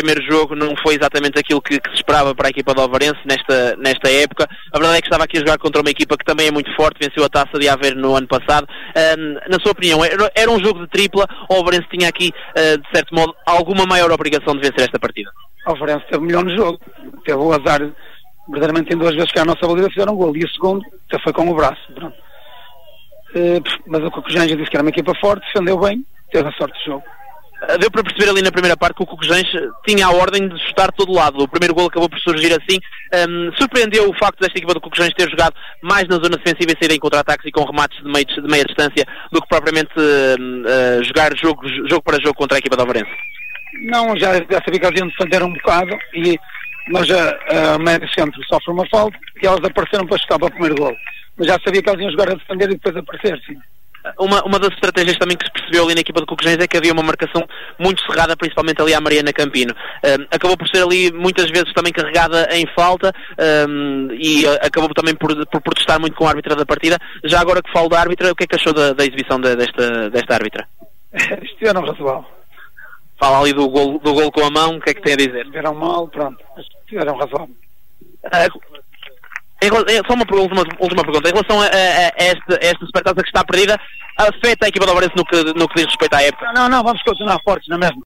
primeiro jogo não foi exatamente aquilo que se esperava para a equipa do Alvarense nesta época. A verdade é que estava aqui a jogar contra uma equipa que também é muito forte, venceu a Taça de Aveiro no ano passado. Na sua opinião, era um jogo de tripla ou o Alvarense tinha aqui, de certo modo, alguma maior obrigação de vencer esta partida? O Alvarense teve melhor no jogo, teve o azar, verdadeiramente em 2 vezes que a nossa baliza fizeram um gol, e o segundo até foi com o braço, pronto. Mas o Cocujães disse que era uma equipa forte, defendeu bem, teve a sorte do jogo. Deu para perceber ali na primeira parte que o Cocujães tinha a ordem de chutar todo lado. O primeiro gol acabou por surgir assim. Surpreendeu o facto desta equipa do Cocujães ter jogado mais na zona defensiva e sair em contra-ataques e com remates de meia distância do que propriamente jogar jogo para jogo contra a equipa do Alvarense. Não, já sabia que eles iam defender um bocado, mas a médio centro sofre uma falta e elas apareceram para chutar para o primeiro gol. Mas já sabia que eles iam jogar a defender e depois aparecer, sim. Uma das estratégias também que se percebeu ali na equipa do Cocujães é que havia uma marcação muito cerrada, principalmente ali à Mariana Campino. Acabou por ser ali muitas vezes também carregada em falta e acabou também por protestar muito com a árbitra da partida. Já agora que falo da árbitra, o que é que achou da exibição desta árbitra? Estiveram razoável. Fala ali do gol com a mão, o que é que tem a dizer? Estiveram mal, pronto, estiveram razoável. Só uma última pergunta. Em relação a esta supertaça que está perdida, afeta a equipa do Alvarense no que diz respeito à época? Não, vamos continuar fortes na mesma.